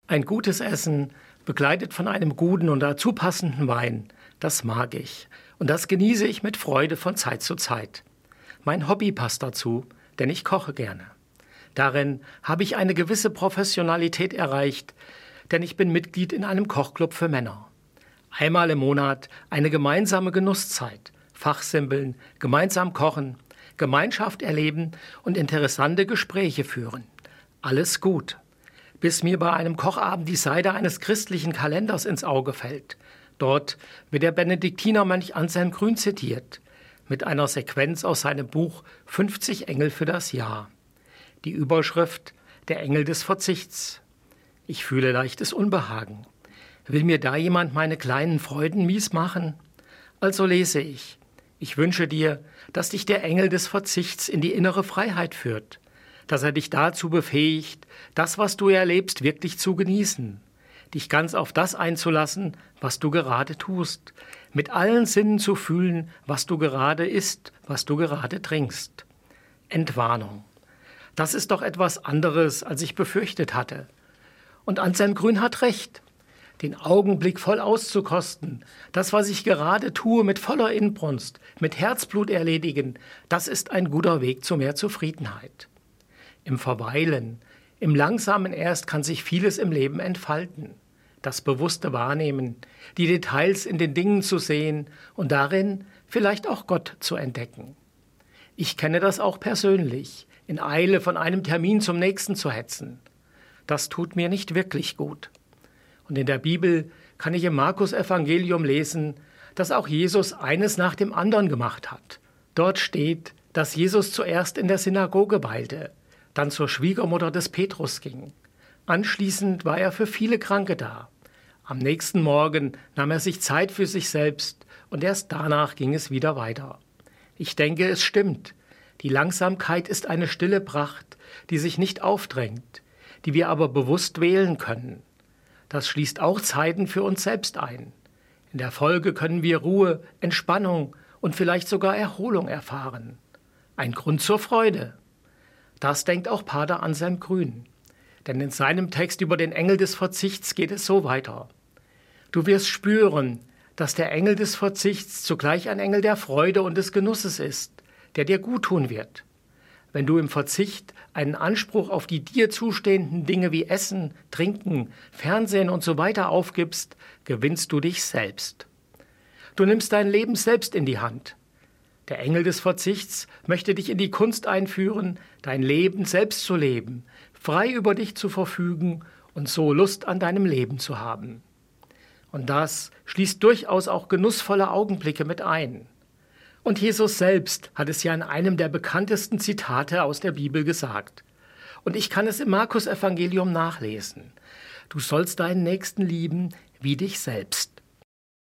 Ein gutes Essen, begleitet von einem guten und dazu passenden Wein, das mag ich. Und das genieße ich mit Freude von Zeit zu Zeit. Mein Hobby passt dazu, denn ich koche gerne. Darin habe ich eine gewisse Professionalität erreicht, denn ich bin Mitglied in einem Kochclub für Männer. Einmal im Monat eine gemeinsame Genusszeit, fachsimpeln, gemeinsam kochen, Gemeinschaft erleben und interessante Gespräche führen. Alles gut. Bis mir bei einem Kochabend die Seite eines christlichen Kalenders ins Auge fällt. Dort wird der Benediktinermönch Anselm Grün zitiert, mit einer Sequenz aus seinem Buch 50 Engel für das Jahr. Die Überschrift Der Engel des Verzichts. Ich fühle leichtes Unbehagen. Will mir da jemand meine kleinen Freuden mies machen? Also lese ich. Ich wünsche dir, dass dich der Engel des Verzichts in die innere Freiheit führt, dass er dich dazu befähigt, das, was du erlebst, wirklich zu genießen, dich ganz auf das einzulassen, was du gerade tust, mit allen Sinnen zu fühlen, was du gerade isst, was du gerade trinkst. Entwarnung. Das ist doch etwas anderes, als ich befürchtet hatte. Und Anselm Grün hat recht. Den Augenblick voll auszukosten, das, was ich gerade tue, mit voller Inbrunst, mit Herzblut erledigen, das ist ein guter Weg zu mehr Zufriedenheit. Im Verweilen, im langsamen Erst kann sich vieles im Leben entfalten. Das bewusste Wahrnehmen, die Details in den Dingen zu sehen und darin vielleicht auch Gott zu entdecken. Ich kenne das auch persönlich, in Eile von einem Termin zum nächsten zu hetzen. Das tut mir nicht wirklich gut. Und in der Bibel kann ich im Markus-Evangelium lesen, dass auch Jesus eines nach dem anderen gemacht hat. Dort steht, dass Jesus zuerst in der Synagoge weilte, dann zur Schwiegermutter des Petrus ging. Anschließend war er für viele Kranke da. Am nächsten Morgen nahm er sich Zeit für sich selbst und erst danach ging es wieder weiter. Ich denke, es stimmt. Die Langsamkeit ist eine stille Pracht, die sich nicht aufdrängt, die wir aber bewusst wählen können. Das schließt auch Zeiten für uns selbst ein. In der Folge können wir Ruhe, Entspannung und vielleicht sogar Erholung erfahren. Ein Grund zur Freude. Das denkt auch Pater Anselm Grün. Denn in seinem Text über den Engel des Verzichts geht es so weiter. Du wirst spüren, dass der Engel des Verzichts zugleich ein Engel der Freude und des Genusses ist, der dir guttun wird. Wenn du im Verzicht einen Anspruch auf die dir zustehenden Dinge wie Essen, Trinken, Fernsehen und so weiter aufgibst, gewinnst du dich selbst. Du nimmst dein Leben selbst in die Hand. Der Engel des Verzichts möchte dich in die Kunst einführen, dein Leben selbst zu leben, frei über dich zu verfügen und so Lust an deinem Leben zu haben. Und das schließt durchaus auch genussvolle Augenblicke mit ein. Und Jesus selbst hat es ja in einem der bekanntesten Zitate aus der Bibel gesagt. Und ich kann es im Markus-Evangelium nachlesen. Du sollst deinen Nächsten lieben wie dich selbst.